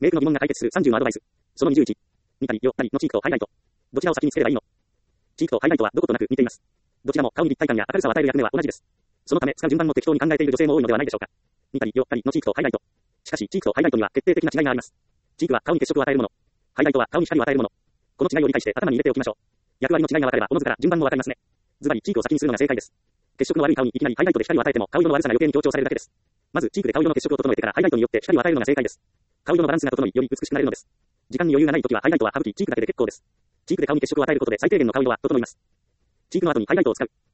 メイクの疑問が解決する30のアドバイス。その21。見たり、よったりのチークとハイライト。どちらを先につければいいの？チークとハイライトはどことなく似ています。どちらも顔に立体感や明るさを与える役目は同じです。そのため使う順番も適当に考えている女性も多いのではないでしょうか。見たり、よったりのチークとハイライト。しかし、チークとハイライトには決定的な違いがあります。チークは顔に血色を与えるもの。ハイライトは顔に光を与えるもの。この違いを理解して頭に入れておきましょう。役割の違いが分かれば、おのずから順番も分かりますね。ズバリ、チークを先にするのが正解です。血色の悪い顔にいきなりハイライトで光を与えても、顔色の悪さが余計に強調されるだけです。まず、チークで顔色の血色を整えてからハイライトによって光を与えるのが正解です。顔色のバランスが整い、より美しくなれるのです。時間に余裕がないときはハイライトは省き、チークだけで結構です。チークで顔に血色を与えることで最低限の顔色は整います。チークの後にハイライトを使う。